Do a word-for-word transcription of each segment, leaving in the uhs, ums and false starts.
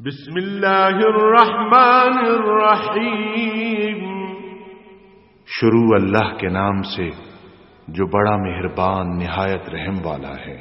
بسم اللہ الرحمن الرحیم، شروع اللہ کے نام سے جو بڑا مہربان نہایت رحم والا ہے۔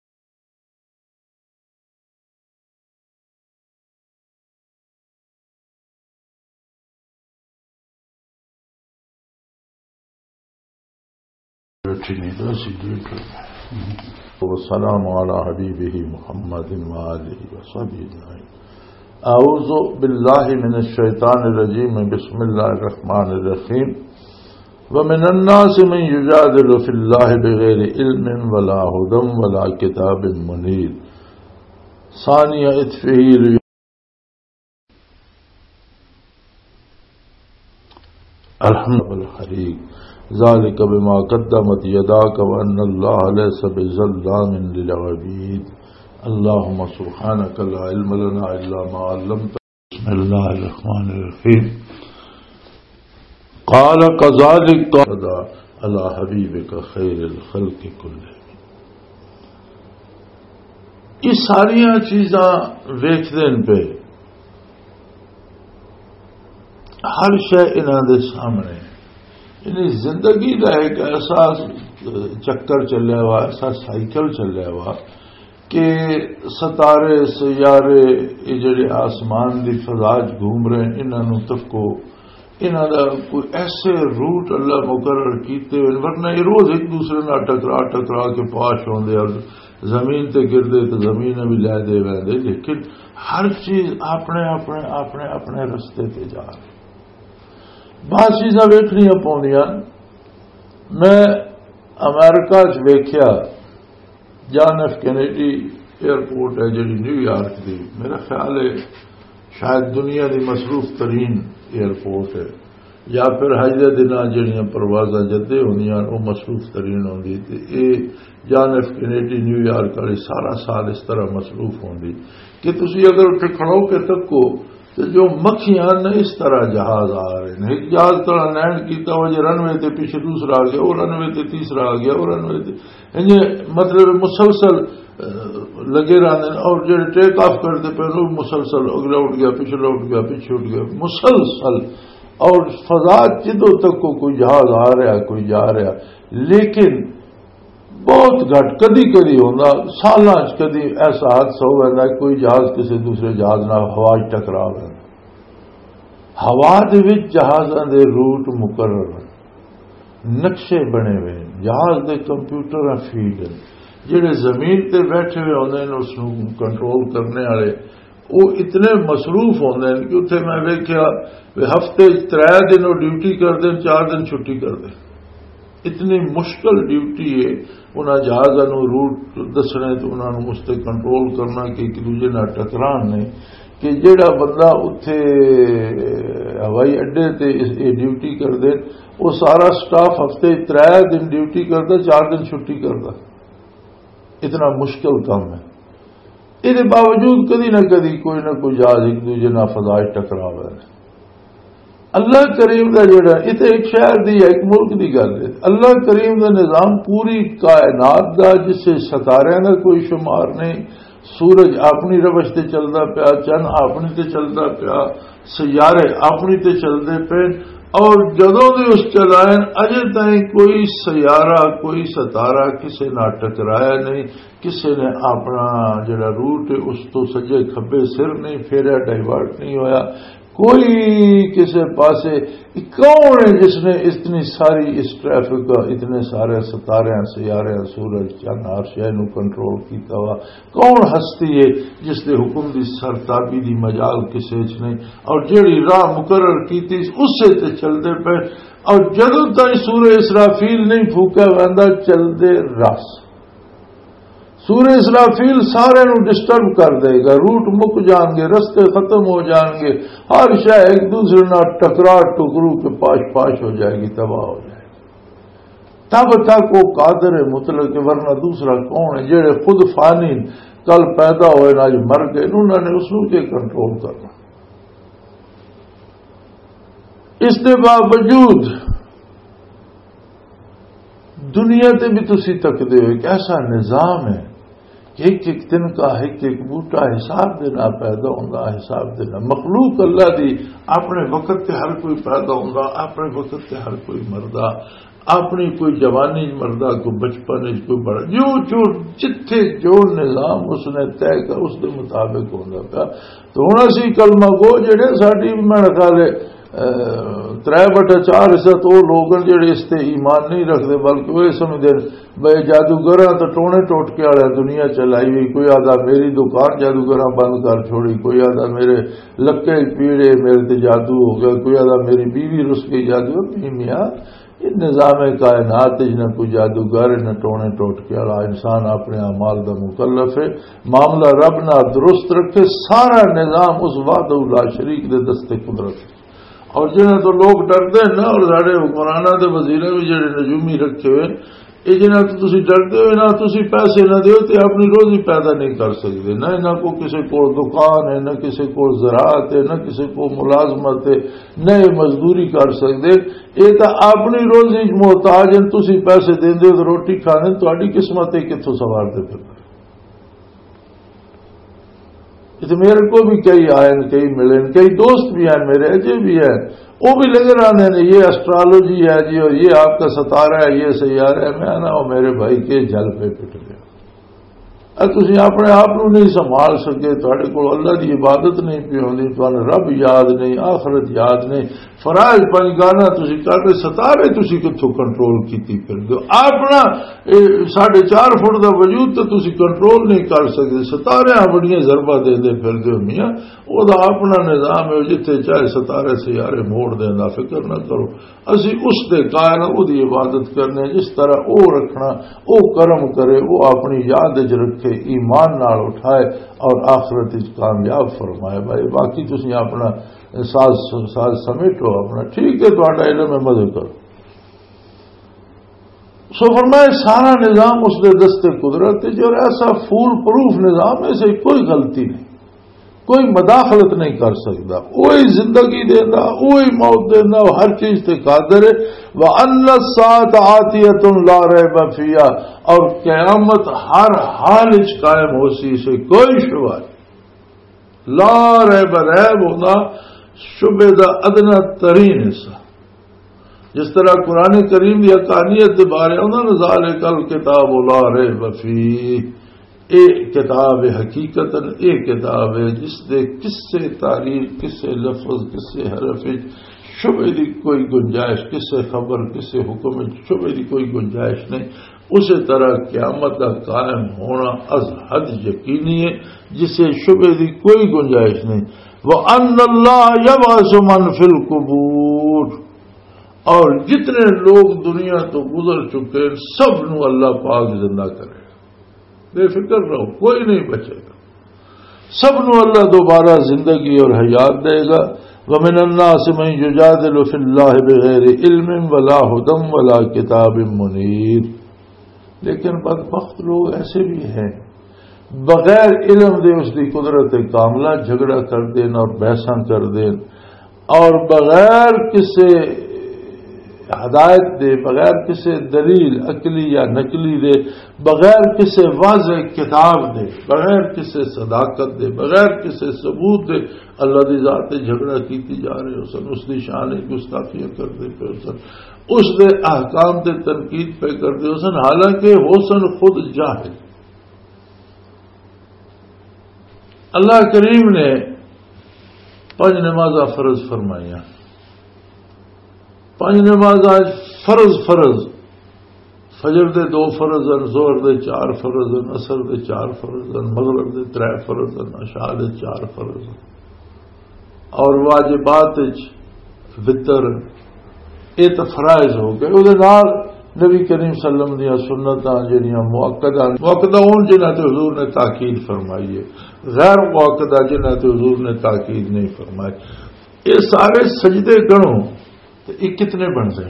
والسلام علی حبیبہ محمد وآلہ وصحبہ اجمعین۔ اعوذ باللہ من الشیطان الرجیم، بسم اللہ الرحمن الرحیم۔ ومن الناس من یجادل فی اللہ بغیر علم ولا ھدی ولا کتاب منیر۔ ثانی اطفئ الحمد للحریق ذالک بما قدمت یداک وان اللہ لیس بظلام للعبید۔ اللہم سبحانک لا علم لنا الا ما علمتنا۔ بسم اللہ الرحمن الرحیم۔ قال کذالک قضا علی حبیبک خیر الخلق کلہم۔ یہ ساریاں چیزاں ویکھ دین پہ ہر شے انہاں دے سامنے، یعنی زندگی کا ایک ایسا چکر چلیا ہوا، ایسا سائیکل چلیا ہوا کہ ستارے سیارے یہ جڑے آسمان دی فضا گھوم رہے ہیں، انہوں تکو انہوں دا کوئی ایسے روٹ اللہ مقرر کیتے ہوئے، ورنہ یہ روز ایک دوسرے نہ ٹکرا ٹکرا کے پاش ہوندے اور زمین تے گردے تو زمین بھی لے دے ویندے، لیکن ہر چیز اپنے اپنے اپنے اپنے رستے تے جا رہی۔ بعض چیزاں ویکھنیاں پاؤندیاں۔ میں امریکہ چ ویکھیا جان ایف کینیڈی ایئرپورٹ ہے جڑی نیو یارک دی، میرا خیال ہے شاید دنیا دی مصروف ترین ایئرپورٹ ہے، یا پھر حج دے دناں جڑیاں پروازاں جدے ہوندیاں وہ مصروف ترین ہوندی، تے اے John F Kennedy New York والی سارا سال اس طرح مصروف ہوندی کہ تسی اگر اٹھے کھڑو کے تکو تو جو مکھیاں نے اس طرح جہاز آ رہے ہیں۔ ایک جہاز طرح لینڈ کیتا ہو جی رن وے تے پیچھے دوسرا آ گیا، وہ رن وے تے تیسرا آ گیا، وہ رن وے تے مطلب مسلسل لگے رہتے ہیں، اور جو ٹیک آف کرتے پہ وہ مسلسل اگلا اٹھ گیا، پچھلا اٹھ گیا، پیچھے اٹھ گیا، مسلسل۔ اور فضا جدوں تک کو کوئی جہاز آ رہا کوئی جا رہا، لیکن بہت گھٹ کدی کدی ہوتا، سالاں کدی ایسا حادثہ ہوا ہے کوئی جہاز کسی دوسرے جہاز نہ ہوا ٹکرا گیا۔ ہوا دے وچ جہازاں دے روٹ مقرر ہیں، نقشے بنے ہوئے ہیں، جہاز دے کمپیوٹر فیڈ ہیں، جڑے زمین تے بیٹھے ہوئے ہوندے ہیں اس کو کنٹرول کرنے والے وہ اتنے مصروف ہوندے ہیں کہ اتنے میں ویکھیا ہفتے ترے دن وہ ڈیوٹی کرتے ہیں، چار دن چھٹی کرتے ہیں۔ اتنی مشکل ڈیوٹی ہے انہاں جہازاں نوں روٹ دسنے تو انہاں نوں اس تے کنٹرول کرنا کہ ایک دوسرے نال ٹکران نہیں، کہ جیڑا بندہ اتنے ہوائی اڈے تے یہ ڈیوٹی کر دے وہ سارا سٹاف ہفتے ترے دن ڈیوٹی کرتا، چار دن چھٹی کرتا۔ اتنا مشکل کام ہے۔ اس باوجود کدی نہ کدی کوئی نہ کوئی جہاز ایک دوسرے نال فضا ٹکرا ہوا ہے۔ اللہ کریم دا جڑا یہ ایک شہر دی ایک ملک دی گل ہے، اللہ کریم دا نظام پوری کائنات دا جس سے ستاریاں دا کوئی شمار نہیں، سورج اپنی روش تے چلدا پیا، چند اپنی تے چلدا پیا، سیارے اپنی تے چلدے پے، اور جدوں دے اس چلائن اجے تائیں کوئی سیارہ کوئی ستارہ کسے نہ ٹکرایا نہیں، کسے نے اپنا جڑا روٹ ہے اس تو سجے کھبے سر نہیں پھیرا، ڈائیورٹ نہیں ہویا، کوئی کسی پاسے۔ کون ہے جس نے اتنی ساری اس ٹریفک کا اتنے سارے ستارے سیارے سورج چند ہر شے نو کنٹرول کیتا ہوا؟ کون ہستی ہے جس نے حکم دی سرتابی دی مجال کسی چ نہیں، اور جیڑی راہ مقرر کیتی اس سے تے چلتے پے، اور جدوں تک سورہ اسرافیل نہیں پھوکا ویندا چلتے رس۔ سورہ اسرافیل سارے نو ڈسٹرب کر دے گا، روٹ مک جان گے، رستے ختم ہو جان گے، ہر شے ایک دوسرے نال ٹکرا ٹکرو کے پاش پاش ہو جائے گی، تباہ ہو جائے گی۔ تب تک وہ قادر مطلق، ورنہ دوسرا کون ہے جڑے خود فانی کل پیدا ہوئے نہ مر گئے، انہوں نے اس کے کنٹرول کرنا۔ اس کے باوجود دنیا تے بھی تسی تکدے ہو ایک ایسا نظام ہے ایک ایک دن کا ایک ایک بوٹا حساب دینا پیدا ہوتا، حساب دینا مخلوق اللہ دی اپنے وقت تے ہر کوئی پیدا ہوتا، اپنے وقت تے ہر کوئی مردا، اپنی کوئی جوانی مردا، کوئی بچپن کوئی بڑا، جو جو جتھے جو نظام اس نے طے کر اس کے مطابق ہوتا پیا۔ تو ہوں اسی کلمہ گو جڑے ساری میرا خیال ہے ترے بٹا چار حصہ تو وہ لوگ جڑے اس تے ایمان نہیں رکھتے، بلکہ وہ سمجھتے بھائی جادوگر تو ٹونے ٹوٹکے والا دنیا چلائی ہوئی، کوئی آدھا میری دکان جادوگر بند کر چھوڑی، کوئی آدھا میرے لکے پیڑے میرے تے جادو ہو گیا، کوئی آدھا میری بیوی رس گئی جادو۔ میاں یہ نظام کائنات نہ کوئی جادوگر نہ ٹونے ٹوٹکے والا، انسان اپنے اعمال دا مکلف ہے، معاملہ رب نہ درست رکھے، سارا نظام اس وحدہ لا شریک دے دستے قدرت ہے۔ اور جنہیں تو لوگ ڈرتے ہیں نا، اور سارے حکمرانہ کے وزیر بھی جڑے نجومی رکھے ہوئے یہ جنہیں تو تسی ڈرتے ہوئے نہ تسی پیسے نہ دیو تو اپنی روزی پیدا نہیں کر سکتے، نہ انہوں کو کسی کو دکان ہے، نہ کسی کو زراعت ہے، نہ کسی کو ملازمت ہے، نہ یہ مزدوری کر سکتے، یہ تو اپنی روزی محتاج ہیں، تسی پیسے دیں دے تو روٹی کھانے تھوڑی قسمت ہے کتوں سوارتے پھر۔ میرے کو بھی کئی آئے کئی ملے، کئی دوست بھی ہیں میرے اجے بھی ہیں، وہ بھی لگے رہتے ہیں یہ اسٹرالوجی ہے جی اور یہ آپ کا ستارہ ہے، یہ سیارہ ہے۔ میں نا میرے بھائی کے جل پہ پٹ گیا، تھی اپنے آپ نہیں سنبھال سکے، تھوڑے کو اللہ کی عبادت نہیں پی ہوندی، تمہیں رب یاد نہیں، آخرت یاد نہیں، فرائض پنج گانا تھی کرتے، ستارے تھی کتوں کنٹرول کی پھر دو، اپنا ساڑھے چار فٹ کا وجود تو تھی کنٹرول نہیں کر سکتے، ستارے بڑی ضربہ دے دے پھر دو۔ میاں وہ اپنا نظام ہے، جتنے چاہے ستارے سیارے موڑ دینا، فکر نہ کرو، اسی اس دے قائل وہ عبادت کرنے، جس طرح وہ رکھنا، وہ کرم کرے، وہ اپنی یاد رکھے، ایمان نال اٹھائے اور آخرت کامیاب فرمائے۔ بھائی باقی تسی اپنا ساز ساز سمیٹو اپنا، ٹھیک ہے تہاڈا علم ہے مزے کرو۔ سو فرمائے سارا نظام اس دے دستے قدرت ہے، جو ایسا فول پروف نظام ہے، اسے کوئی غلطی نہیں، کوئی مداخلت نہیں کر سکتا، وہی زندگی دینا، وہی موت دینا، وہ ہر چیز سے قادر ہے۔ وَأَنَّ السَّاعَةَ آتِيَةٌ لَا رَيْبَ فِيهَا، اور قیامت ہر حال وچ قائم ہو سی، سے کوئی شبہ نہیں۔ لا ریب، ریب ہونا شبہ دا ادنا ترین حصہ، جس طرح قرآن کریم کی حقانیت کے بارے انہوں ذالک الکتاب لا ریب فیہ، اے کتاب حقیقت، اے کتاب ہے جس دے کسے تاریخ، کسے لفظ، کسے حرف شبہ دی کوئی گنجائش، کسے خبر، کسے حکم شبہ دی کوئی گنجائش نہیں۔ اسی طرح قیامت کا قائم ہونا از حد یقینی ہے، جسے شبہ دی کوئی گنجائش نہیں۔ وَأَنَّ اللَّهَ يَبْعَثُ مَن فِي الْقُبُورِ، اور جتنے لوگ دنیا تو گزر چکے سب نو اللہ پاک زندہ کرے، بے فکر رہو، کوئی نہیں بچے گا، سب نو اللہ دوبارہ زندگی اور حیات دے گا۔ وَمِنَ النَّاسِ مَن يُجَادِلُ فِي اللَّهِ بِغَيْرِ عِلْمٍ وَلَا هُدًى وَلَا كِتَابٍ مُنِيرٍ، لیکن بدبخت لوگ ایسے بھی ہیں بغیر علم دے اس کی قدرت کاملہ جھگڑا کر دین اور بحثاں کر دین، اور بغیر کسی ہدایت دے، بغیر کسی دلیل عقلی یا نقلی دے، بغیر کسی واضح کتاب دے، بغیر کسی صداقت دے، بغیر کسی ثبوت دے اللہ دی ذات جھگڑا کیتی جا رہے ہو سن، اس دی شان گستاخیاں کر دے پہ سن، اس دے احکام تے تنقید پہ کر دے سن، حالانکہ ہو سن خود جاہل۔ اللہ کریم نے پانچ نمازاں فرض فرمائیاں، پانچ نمازاں فرض فرض فجر دے دو فرض ہیں، ظہر دے چار فرض ہیں، عصر دے چار فرض ہیں، مغرب دے ترے فرض ہیں، عشاء دے چار فرض ہیں، اور واجبات وتر یہ تو فرائض ہو گئے۔ وہ نبی کریم صلی اللہ علیہ وسلم دیا سنتاں جہاں مؤکدہ مؤکدہ ان جنہاں تے حضور نے تاکید فرمائی ہے، غیر مؤکدہ جنہاں تے حضور نے تاکید نہیں فرمائی، یہ سارے سجدے گنو تو یہ کتنے بن گئے؟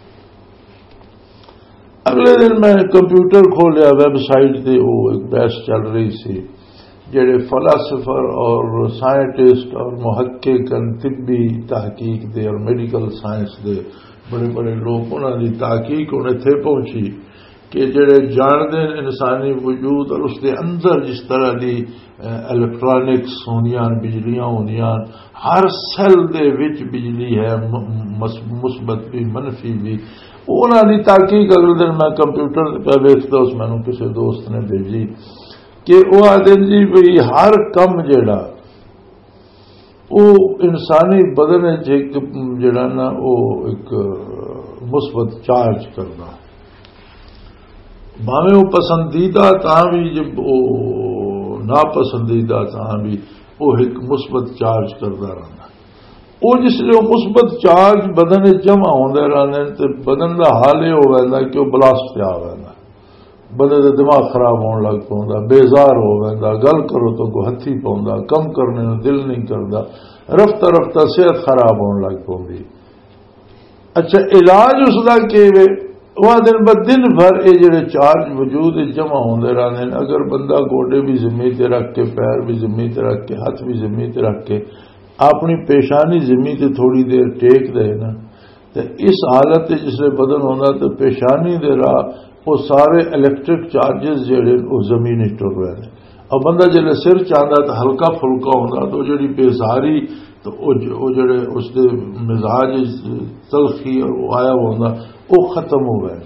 اگلے دن میں کمپیوٹر کھولیا، ویب سائٹ تے وہ ایک بحث چل رہی سی، جڑے فلاسفر اور سائنٹسٹ اور محقق طبی تحقیق دے اور میڈیکل سائنس دے بڑے بڑے لوگ، انہوں نے تحقیق انہیں تھے پہنچی کہ جڑے جانتے انسانی وجود اور اس کے اندر جس طرح دی الیکٹرانکس ہونیاں بجلیاں ہونیاں ہر سیل دے وچ بجلی ہے مثبت بھی منفی بھی انہوں نے تحقیق اگلے دن میں کمپیوٹر پہ ویکھتا اس میں کسی دوست نے بھیجی کہ وہ آدھے جی بھئی ہر کم جڑا وہ انسانی بدن جڑا نا وہ ایک مثبت چارج کرنا بھاویں وہ پسندیدہ تاں بھی جب وہ ناپسندیدہ تاں بھی وہ ایک مثبت چارج کرتا رہنا وہ جس لیے وہ مثبت چارج بدن جمع ہوندے رہنے تے بدن کا حال یہ ہو ویندا کہ وہ بلاسٹ پیا ویندا بندے کا دماغ خراب ہونے لگ پوندا بیزار ہو ویندا گل کرو تو کو ہتھی پوندا کم کرنے نوں دل نہیں کردا رفتہ رفتہ صحت خراب ہونے لگ پوندی اچھا علاج اس دا کیویں وہ دن ب دن بھر یہ جڑے چارج وجود جمع ہوندے رہندے ہیں اگر بندہ گوڈے بھی زمین تے رکھ کے پیر بھی زمین تے رکھ کے ہاتھ بھی زمین تے رکھ کے اپنی پیشانی زمین تے تھوڑی دیر ٹیک دے نا تے اس حالت جس لئے بدن ہوندا تے پیشانی دے راہ وہ سارے الیکٹرک چارجز جڑے وہ زمین ٹر رہے ہیں اور بندہ جلے سر چاہتا تو ہلکا پھلکا ہوندا تو جڑی بیزاری تو وہ جڑے اس دے مزاج تلخی اور وہ آیا ہوندا وہ ختم ہو گئے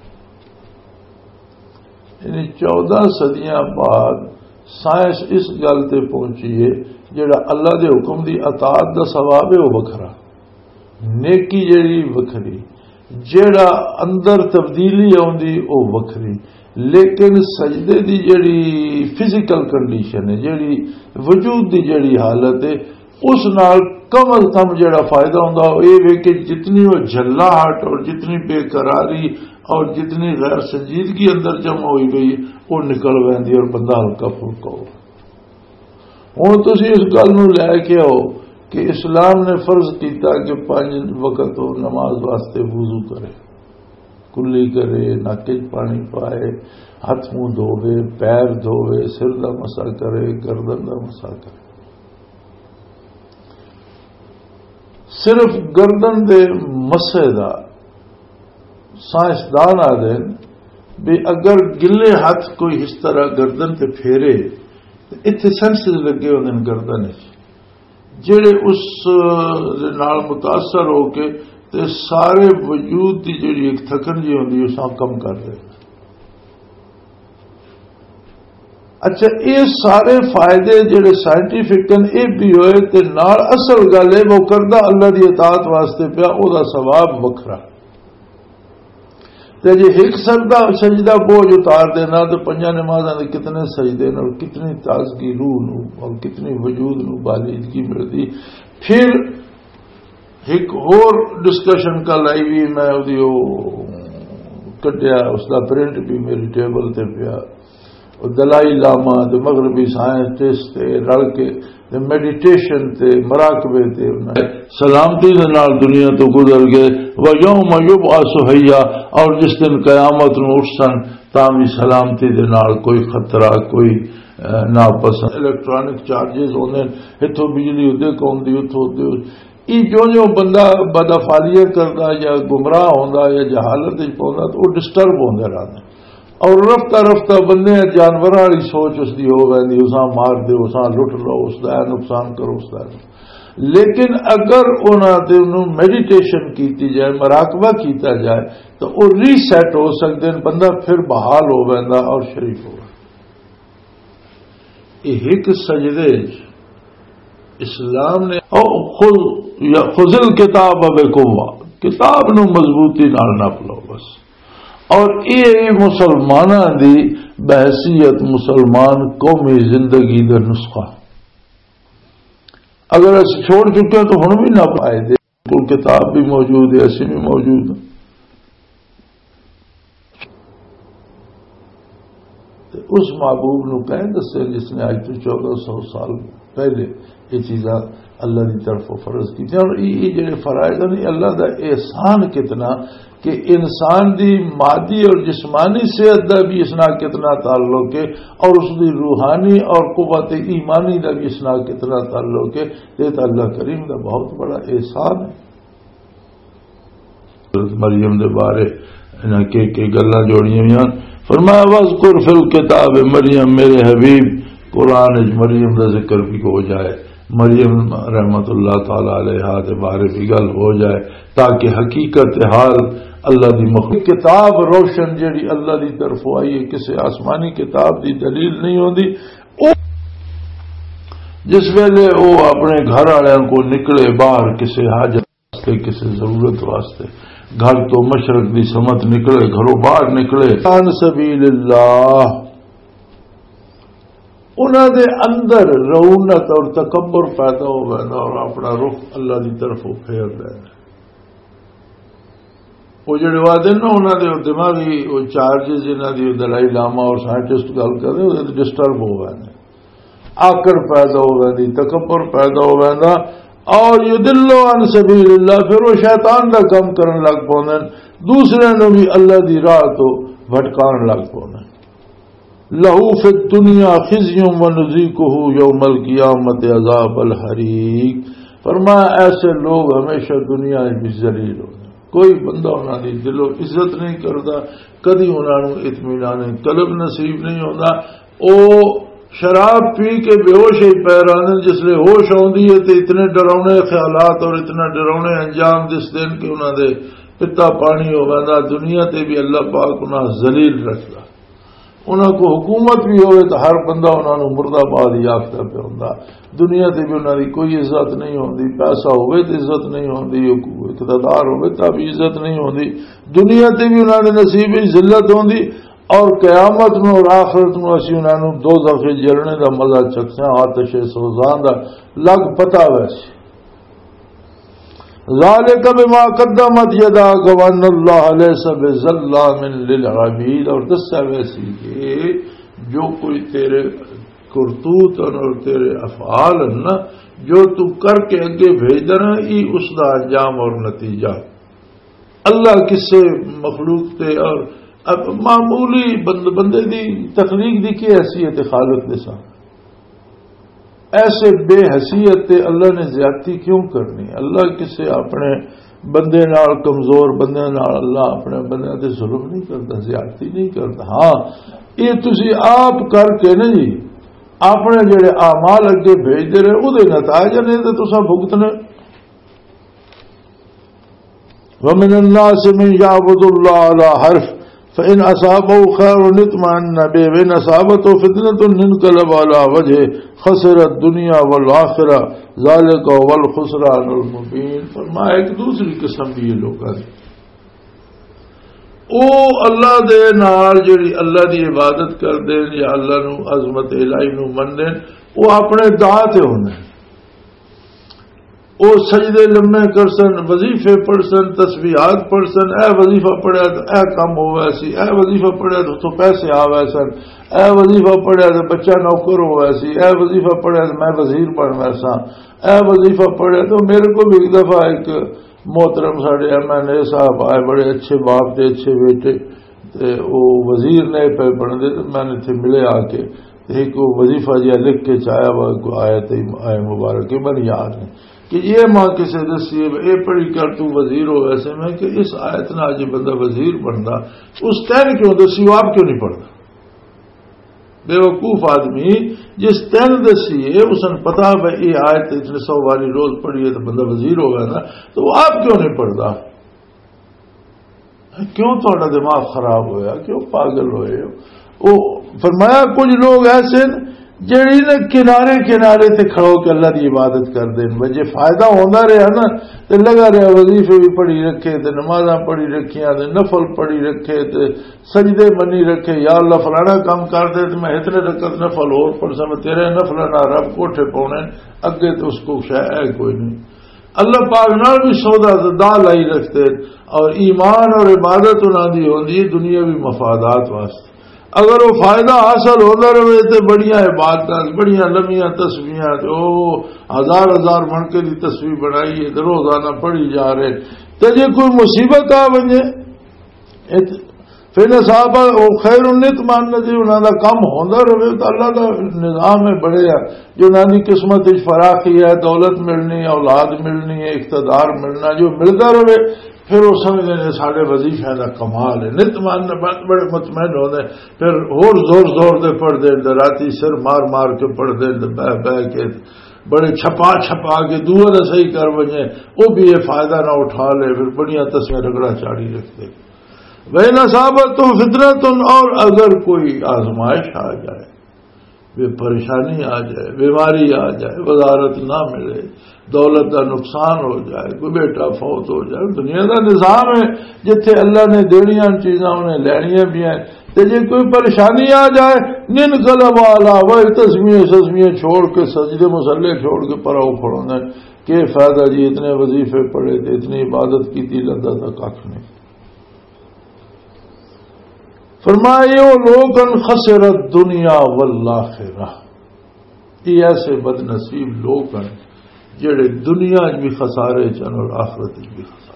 یعنی چودہ صدیاں بعد سائنس اس گل تے پہنچی ہے جڑا اللہ دے حکم دی اطاعت دا ثواب ہے وہ وکھرا نیکی جڑی وکھری جڑا اندر تبدیلی آندی وہ وکھری لیکن سجدے دی جڑی فزیکل کنڈیشن ہے جڑی وجود دی جڑی حالت ہے اس نال کم از کم جڑا فائدہ ہوتا وہ یہ کہ جتنی وہ جھلاہٹ اور جتنی بے قراری اور جتنی غیر سنجیدگی اندر جمع ہوئی گئی وہ نکل ویندی اور بندہ ہلکا پھلکا ہو ہوں تسی اس گل نو لے کے آؤ کہ اسلام نے فرض کیتا کہ پانچ وقت وہ نماز واسطے وضو کرے کلی کرے ناک پانی پائے ہاتھ منہ دھوے پیر دھوے سر دا مسا کرے گردن دا مسا کرے صرف گردن دے مسے دا سائنسدان آدھے بھی اگر گلے ہاتھ کوئی اس طرح گردن تے پھیرے اتنے سینسز لگے ہوتے ہیں گردن جڑے اس نال متاثر ہو کے تے سارے وجود کی جڑی ایک تھکن جی ہوتی اس کم کر دے اچھا یہ سارے فائدے جڑے سائنٹیفکن یہ بھی ہوئے تے نال اصل گل ہے وہ کردہ اللہ دی اطاعت واسطے پیا او دا ثواب وکھرا تے جی ایک سجدہ سجدہ بوجھ اتار دینا تو پنجا نمازاں دے کتنے سجدے اور کتنی تازگی روح نو اور کتنی وجود نو بالیدگی ملتی پھر ایک اور ڈسکشن کا لائی بھی میں او کٹیا اس کا پرنٹ بھی میری ٹیبل تے پیا دلائی لاما تے مغربی سائنٹسٹ تے رل کے تے میڈیٹیشن تے مراقبے تے سلامتی دے نال دنیا تو گزر گئے و یوم یبعث حیا اور جس دن قیامت نو اٹھسن تاں بھی سلامتی دے نال کوئی خطرہ کوئی ناپسند الیکٹرانک چارجز ہوندے اتھوں بجلی اودے کوندی اتھوں اودے ای جو جو بندہ بدافعالیت کردا یا گمراہ ہوندا یا جہالت وچ پوندا تو وہ ڈسٹرب ہوندے رہندے اور رفتہ رفتہ بندے جانور والی سوچ اس کی ہو گئی اساں مار دو اساں لٹ لو اس کا نقصان کرو اس کا لیکن اگر انہوں میڈیٹیشن کیتی جائے مراقبہ کیتا جائے تو وہ ریسیٹ ہو سکتے ہیں بندہ پھر بحال ہو گا اور شریف ہو ایک سجدے اسلام نے خذل کتاب اب قوہ کتاب نو مضبوطی نال نپ لو بس اور یہ مسلمانوں دی بحثیت مسلمان قومی زندگی کا نسخہ اگر اس چھوڑ چکے ہیں تو ہن بھی نہ پائے دے کوئی کتاب بھی موجود ہے ایسی بھی موجود ہے اس محبوب نو کہیں دسے جس نے آج تو چودہ سو سال پہلے یہ چیزاں اللہ کی طرف فرض کی تھی اور یہ جڑے فرائض نہیں اللہ کا احسان کتنا کہ انسان دی مادی اور جسمانی صحت کا بھی اس نال کتنا تعلق ہے اور اس دی روحانی اور قوت ایمانی کا بھی اس نال کتنا تعلق ہے یہ تو اللہ کریم کا بہت بڑا احسان ہے. مریم دے بارے انہاں کے کے گلاں جوڑیاں ہوئی. فرمایا وذکر فی الکتاب مریم، میرے حبیب قرآن مریم کا ذکر بھی ہو جائے، مریم رحمت اللہ تعالی علیہا دے بارے بھی گل ہو جائے، تاکہ حقیقت حال اللہ دی مخلوق کتاب روشن جڑی اللہ دی طرف آئی ہے، کسی آسمانی کتاب دی دلیل نہیں ہوندی. جس ویلے وہ اپنے گھر والوں کو نکلے باہر کسی حاجت واسطے، کسی ضرورت واسطے، گھر تو مشرق دی سمت نکلے، گھروں باہر نکلے، عن سبیل اللہ، انہوں دے اندر رونت اور تکبر پیدا ہو گیا اور اپنا رخ اللہ دی طرف پھیر لینا. وہ جڑے وعدے نا انہوں دے دماغی وہ چارجز انہوں دی دلائی لاما اور سائنٹسٹ گل کر رہے وہ ڈسٹرب ہو گئے، آکڑ پیدا ہو گئی، تکبر پیدا ہو گیا، اور یدلو عن سبیل اللہ، پھر وہ شیطان کا کام کرن لگ پوندے، دوسرے نو بھی اللہ دی راہ تو بھٹکان لگ پوندے. لہو فی الدنیا خزی ونذیقہ یوم القیامت عذاب الحریق. فرمایا ایسے لوگ ہمیشہ دنیا میں ذلیل ہوتے، کوئی بندہ انہوں نے دلو عزت نہیں کرتا، کدی انہوں نے اطمینان قلب نصیب نہیں ہوتا. او شراب پی کے بے ہوش ہی پیرانے، جس لئے ہوش آتی ہے تو اتنے ڈرونے خیالات اور اتنا ڈرونے انجام جس دن کہ انہوں نے پتا پانی ہو گیا. دنیا تے بھی اللہ پاک انہوں ذلیل رکھتا، انہوں کو حکومت بھی ہوئے تو ہر بندہ انہوں نے مرد آباد یافتہ پہ ہوں. دنیا تے بھی انہوں کی کوئی عزت نہیں ہوتی، پیسہ ہوئے تو عزت نہیں ہوتی، اقتدار ہوئے تو بھی عزت نہیں ہوتی. دنیا تے بھی انہوں نے نصیب ذلت ہوتی، اور قیامت میں اور آخرت میں اسی انہوں نے دوزخ جلنے کا مزہ چکھنا، آتش سوزان کا لگ پتا. ویسے ذالک بما قدمت یداک وان اللہ لیس بظلام للعبید. اور دسا ویسی کہ جو کوئی تیرے کرتوت اور تیرے افعال نا جو تو کر کے اگے بھیج دینا، یہ اس کا انجام اور نتیجہ. اللہ کسے مخلوق تے اور اب معمولی بند بندے دی تخلیق دی کی حیثیت خالق دے ساتھ ایسے بے حیثیت تے اللہ نے زیادتی کیوں کرنی؟ اللہ کسے اپنے بندے نال کمزور بندے نال اللہ اپنے بندے تے ظلم نہیں کرتا، زیادتی نہیں کرتا. ہاں یہ تسی آپ کر کے نا جی اپنے جڑے اعمال اگے بھیج دے رہے وہ دے نتائج نے تے تساں بھگتنے. ومن الناس من يعبد الله على حرف فإن أصابه خير اطمأن به وإن أصابته فتنة انقلب على وجهه خسر الدنيا والآخرة ذلك هو الخسران المبين. فرمایا ایک دوسری قسم بھی یہ لوگ ہیں او اللہ دے نال جڑی اللہ دی عبادت کر دیں یا اللہ نو عظمت الہی نو منن، وہ اپنے دعاتے ہونے، وہ سجدے لمے کر سن، وظیفے پڑھ سن، تسبیحات پڑھ سن، اے وظیفہ پڑھیا تو اے کم ہوا سی، اے وظیفہ پڑھیا تو پیسے آوے سن، اے وظیفہ پڑھیا تو بچہ نوکر ہوا سی، اے وظیفہ پڑھیا تو میں وزیر بن ویسا، اے وظیفہ پڑھیا تو میرے کو بھی ایک دفعہ ایک محترم ساڑے ایم این اے صاحب آئے، بڑے اچھے باپ دے اچھے بیٹے، وہ وزیر نے پہ پڑھ دے تو میں نے تھے ملے آ کے ایک وظیفہ جہاں لکھ کے چاہیا وہ آیا تھے آئے مبارک من یاد نہیں کہ یہ ماں کسے دسی اے پڑھی کر تو وزیر ہو. ایسے میں کہ اس آیت نہ آج بندہ وزیر بنتا اس تین کیوں دسی وہ آپ کیوں نہیں پڑھتا؟ بے وقوف آدمی جس تین دسی ہے اس نے پتا بھائی یہ آیت اتنے سو والی روز پڑھی ہے تو بندہ وزیر ہو گیا نا، تو وہ آپ کیوں نہیں پڑھتا؟ کیوں تھوڑا دماغ خراب ہویا، کیوں پاگل ہوئے ہو؟ وہ فرمایا کچھ لوگ ایسے جڑی نے کنارے کنارے تے کھڑو کے اللہ دی عبادت کر دیں، وجہ فائدہ ہوندا رہا نا تے لگا رہا وظیفے بھی پڑھی رکھے تے نمازاں پڑھی رکھیاں تے نفل پڑھی رکھے تے سجدے منی رکھے، یا اللہ فلانا کام کر دے تے میں اتنے رکعت نفل اور پڑھ سا میں تیرے نفل نہ رب کوٹھے پاؤنے اگے تو اس کو شے ہے کوئی نہیں. اللہ پاک نال بھی سودا دا لائی رکھتے اور ایمان اور عبادت انہاں دی ہوندی ہے دنیاوی مفادات واسطے. اگر وہ فائدہ حاصل ہوتا رہے تو بڑیاں عبادت بڑیاں لمبیاں تسبیحاں او ہزار ہزار من کے دی تسبیح بنائی ہے روزانہ پڑھی جا رہے تو جی کوئی مصیبت آ بنے پھر صاحب وہ خیر انت ماننا جی انہوں کا کام ہوتا رہے تو اللہ کا نظام ہے بڑے ہے جو انہوں کی قسمت فراخی ہے، دولت ملنی، اولاد ملنی ہے، اقتدار ملنا جو ملتا رہے پھر وہ سمجھتے ہیں سارے وظیفے کا کمال ہے، نت مان بڑے مطمئن ہوتے پھر اور زور زور دے پڑھ دیں، راتی سر مار مار کے پڑھ دیں، بہ بہ کے بڑے چھپا چھپا کے دعا نہ صحیح کر بجے وہ بھی یہ فائدہ نہ اٹھا لے، پھر بڑیاں تصویر رگڑا چاڑی رکھتے وہ نصابت تو فطرت، اور اگر کوئی آزمائش آ جائے، بے پریشانی آ جائے، بیماری آ جائے، وزارت نہ ملے، دولت کا نقصان ہو جائے، کوئی بیٹا فوت ہو جائے، دنیا کا نظام ہے جتھے اللہ نے دینیاں چیزاں انہیں لینیاں بھی ہیں، تو جی کوئی پریشانی آ جائے نن قلب والا وہ تسمیہ سسمیہ چھوڑ کے سجدے مسلے چھوڑ کے پراؤ کھڑونا کہ فائدہ جی اتنے وظیفے پڑے تھے، اتنی عبادت کی تھی، لگتا تھا کھ نہیں۔ فرمائے وہ لوگ خسرت دنیا والآخرہ، یہ ایسے بد نصیب لوگ ہیں جڑے دنیا بھی خسارے چن اور آخرت بھی خسارے۔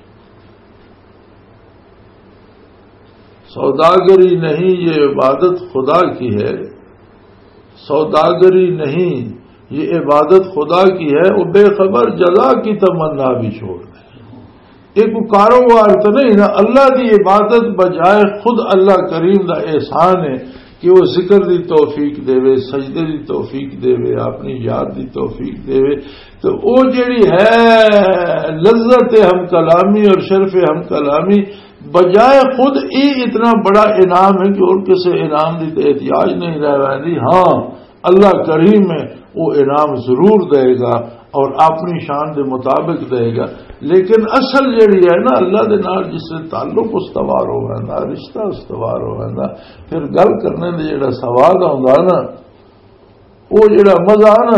سوداگری نہیں، یہ عبادت خدا کی ہے، سوداگری نہیں، یہ عبادت خدا کی ہے، وہ بے خبر جزا کی تمنا بھی چھوڑ دے۔ ایک کاروبار تو نہیں نا، اللہ دی عبادت بجائے خود اللہ کریم دا احسان ہے کہ وہ ذکر دی توفیق دے وے، سجدے دی توفیق دے وے، اپنی یاد دی توفیق دے وے، تو وہ جڑی ہے لذت ہم کلامی اور شرف ہم کلامی بجائے خود ہی اتنا بڑا انعام ہے کہ اور کسی انعام دی احتیاج نہیں رہ رہی۔ ہاں اللہ کریم ہے، وہ انعام ضرور دے گا اور اپنی شان دے مطابق دے گا، لیکن اصل جڑی ہے نا اللہ دے نال جس سے تعلق استوار ہو رہا، رشتہ استوار ہو رہا، پھر گل کرنے دے جڑا سواد آتا نا، وہ جڑا مزہ نا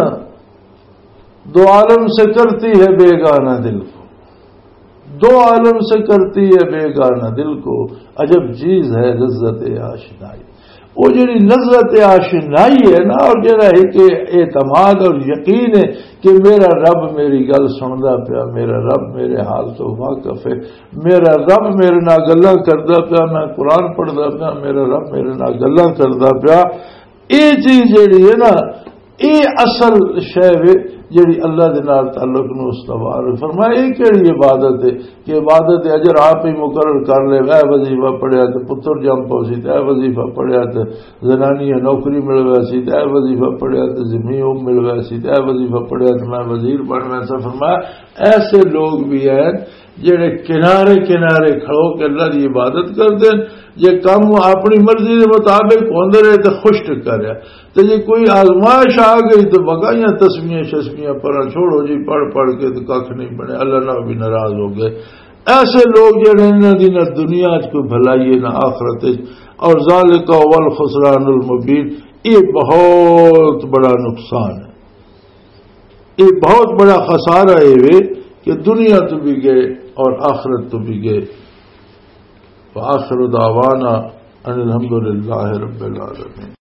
دو عالم سے کرتی ہے بیگانہ دل کو، دو عالم سے کرتی ہے بیگانہ دل کو، عجب چیز ہے لذت آشنائی۔ وہ جڑی لذت آشنائی ہے نا، اور جڑا ہے کہ اعتماد اور یقین ہے کہ میرا رب میری گل سندا پیا، میرا رب میرے حال تو واقف ہے، میرا رب میرے نال گلاں کردا پیا، میں قرآن پڑھدا پیا، میرا رب میرے نال گلاں کردا پیا، یہ چیز جڑی ہے نا یہ اصل شے ہے جڑی اللہ دے نال تعلق نو استوار۔ فرمایا یہ کیڑی عبادت ہے کہ عبادت اجر آپ ہی مقرر کر لے، اے وظیفہ پڑھیا تے پتر جم پوسی، اے وظیفہ پڑھیا تے زنانی نوکری مل ویسی، اے وظیفہ پڑھیا تے زمین مل ویسی، اے وظیفہ پڑھیا تے میں وزیر بن ویسا۔ فرمایا ایسے لوگ بھی ہیں جڑے کنارے کنارے کھڑو کے اللہ دی عبادت کرتے ہیں، یہ کام اپنی مرضی کے مطابق ہوندے رہے تو خوش کرے، تو جی کوئی آزمائش آ گئی تو بگائیاں تسمیاں شسمیاں پر چھوڑو جی پڑھ پڑھ کے تو کھ نہیں بنے، اللہ نہ بھی ناراض ہو گئے۔ ایسے لوگ جڑے انہاں دی نہ دنیا چ کوئی بھلائی ہے نہ آخرت چ، اور ذالک هو الخسران المبین، یہ بہت بڑا نقصان ہے، یہ بہت بڑا خسارہ ہے کہ دنیا تو بھی گئے اور آخرت تو بھی گئے۔ وآخر دعوانا ان الحمد للہ رب العالمین۔